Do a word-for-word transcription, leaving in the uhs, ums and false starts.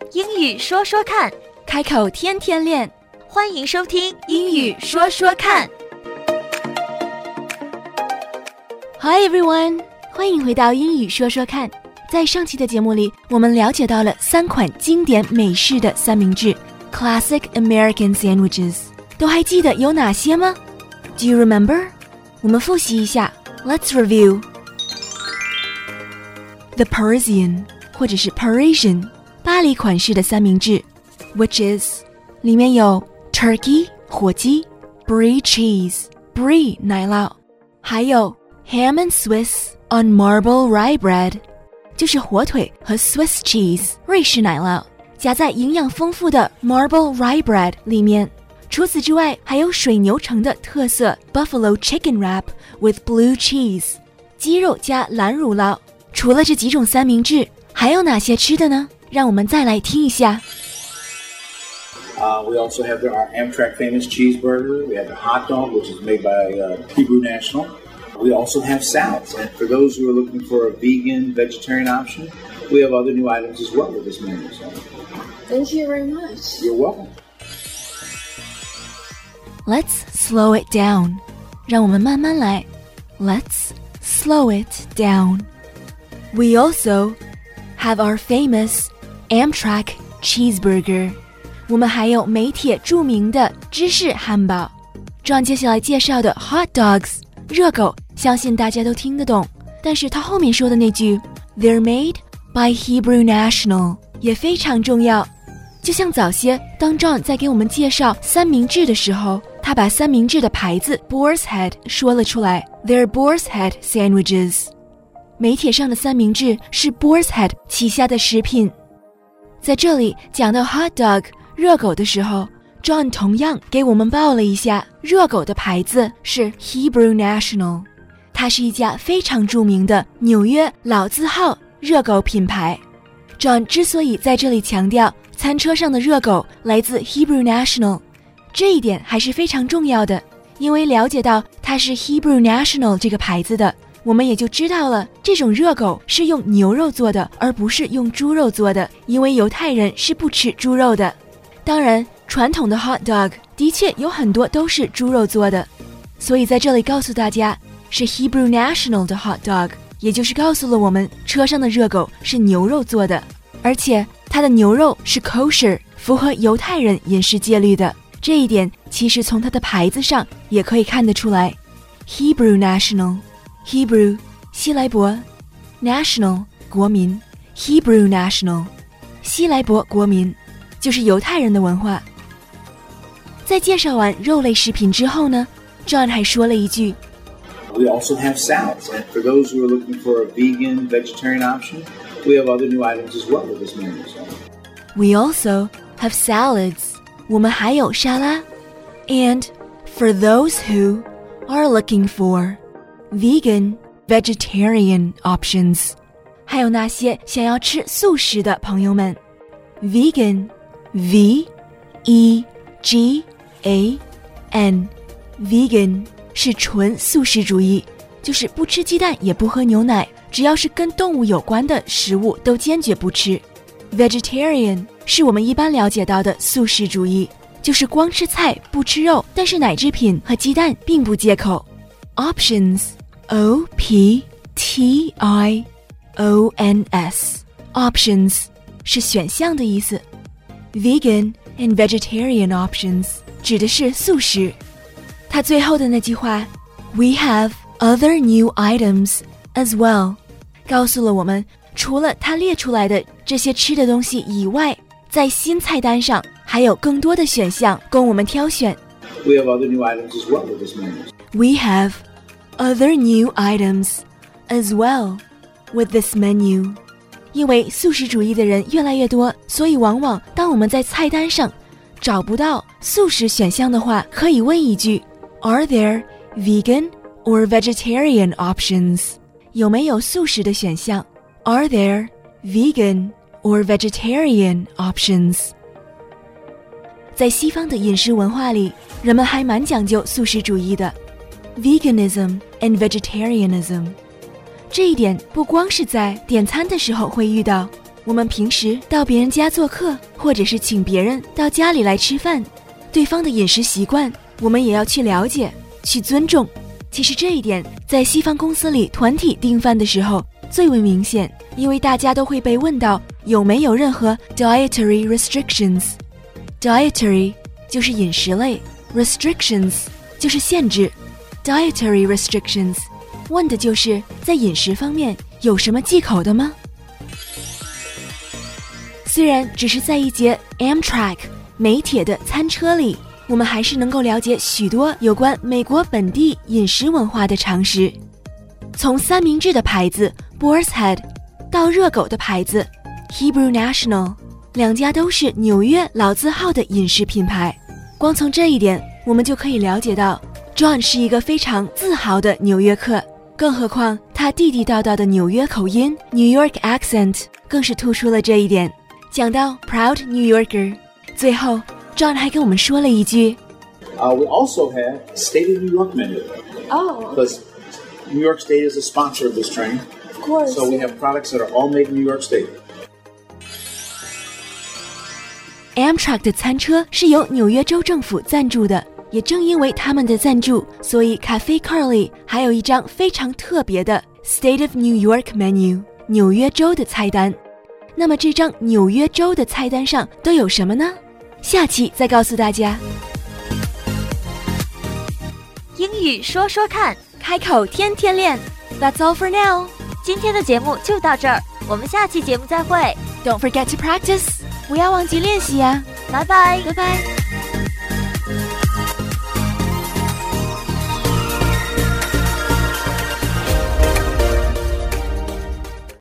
英语说说看， 开口天天练。 欢迎收听英语说说看。 Hi everyone， 欢迎回到英语说说看。在上期的节目里，我们了解到了三款经典美式的三明治 Classic American Sandwiches， 都还记得有哪些吗？ Do you remember？ 我们复习一下 Let's review The Parisian 或者是 Parisian 巴黎款式的三明治 Which is 里面有 Turkey 火鸡 Brie cheese Brie 奶酪，还有 Ham and Swiss on marble rye bread， 就是火腿和 Swiss cheese 瑞士奶酪夹在营养丰富的 marble rye bread 里面。除此之外，还有水牛城的特色 Buffalo chicken wrap with blue cheese 鸡肉加蓝乳酪。除了这几种三明治，还有哪些吃的呢？让我们再来听一下。 Uh, we also have our Amtrak famous cheeseburger. We have the hot dog, which is made by uh, Hebrew National. We also have salads. And for those who are looking for a vegan, vegetarian option, we have other new items as well with this menu. So. Thank you very much. You're welcome. Let's slow it down. 让我们慢慢来。Let's slow it down. We also have our famous Amtrak cheeseburger. 我们还有美铁著名的芝士汉堡。John 接下来介绍的 hot dogs 热狗，相信大家都听得懂，但是他后面说的那句 They're made by Hebrew National 也非常重要。就像早些当 John 在给我们介绍三明治的时候，他把三明治的牌子 Boar's Head 说了出来， They're Boar's Head sandwiches。 美铁上的三明治是 Boar's Head 旗下的食品。在这里讲到 hot dog 热狗的时候， John 同样给我们报了一下热狗的牌子是 Hebrew National， 它是一家非常著名的纽约老字号热狗品牌。 John 之所以在这里强调餐车上的热狗来自 Hebrew National， 这一点还是非常重要的，因为了解到它是 Hebrew National 这个牌子的，我们也就知道了这种热狗是用牛肉做的，而不是用猪肉做的，因为犹太人是不吃猪肉的。当然传统的 hot dog 的确有很多都是猪肉做的，所以在这里告诉大家是 Hebrew National 的 hot dog， 也就是告诉了我们车上的热狗是牛肉做的，而且它的牛肉是 kosher， 符合犹太人饮食戒律的。这一点其实从它的牌子上也可以看得出来。 Hebrew National Hebrew 希莱伯 National 国民 Hebrew National 希莱伯国民，就是犹太人的文化。在介绍完肉类食品之后呢， John 还说了一句 We also have salads. And for those who are looking for a vegan, vegetarian option, we have other new items as well with this menu. So. We also have salads. 我们还有沙拉。And for those who are looking for vegan, vegetarian options， 还有那些想要吃素食的朋友们。 Vegan V E G A N Vegan 是纯素食主义，就是不吃鸡蛋也不喝牛奶，只要是跟动物有关的食物都坚决不吃。 Vegetarian 是我们一般了解到的素食主义，就是光吃菜不吃肉，但是奶制品和鸡蛋并不忌口。 Options O P T I O N S Options 是选项的意思。 Vegan and vegetarian options 指的是素食。它最后的那句话 We have other new items as well 告诉了我们，除了它列出来的这些吃的东西以外，在新菜单上还有更多的选项供我们挑选。 We have other new items as well with this menu. We have other new items as well with this menu。 因为素食主义的人越来越多，所以往往当我们在菜单上找不到素食选项的话，可以问一句 Are there vegan or vegetarian options？ 有没有素食的选项？ Are there vegan or vegetarian options？ 在西方的饮食文化里，人们还蛮讲究素食主义的 Veganism and vegetarianism。这一点不光是在点餐的时候会遇到， 我们平时到别人家做客，或者是请别人到家里来吃饭，对方的饮食习惯我们也要去了解，去尊重。其实这一点在西方公司里团体订饭的时候最为明显，因为大家都会被问到有没有任何 dietary restrictions。 dietary 就是饮食类， restrictions 就是限制。 dietary restrictions 问的就是在饮食方面有什么忌口的吗？虽然只是在一节 Amtrak 美铁的餐车里，我们还是能够了解许多有关美国本地饮食文化的常识。从三明治的牌子 Boar's Head 到热狗的牌子 Hebrew National， 两家都是纽约老字号的饮食品牌。光从这一点我们就可以了解到 John 是一个非常自豪的纽约客，更何况他地地道道的纽约口音 New York accent 更是突出了这一点。讲到 Proud New Yorker， 最后 John 还跟我们说了一句 uh, We also have State of New York menu. Oh. Because New York State is a sponsor of this train. Of course. So we have products that are all made in New York State. Amtrak 的餐车是由纽约州政府赞助的，也正因为他们的赞助，所以 Cafe Carly 还有一张非常特别的 State of New York menu， 纽约州的菜单。那么这张纽约州的菜单上都有什么呢？下期再告诉大家。 英语说说看， 开口天天练。 That's all for now。 今天的节目就到这儿，我们下期节目再会。 Don't forget to practice， 不要忘记练习呀。 拜拜， 拜拜。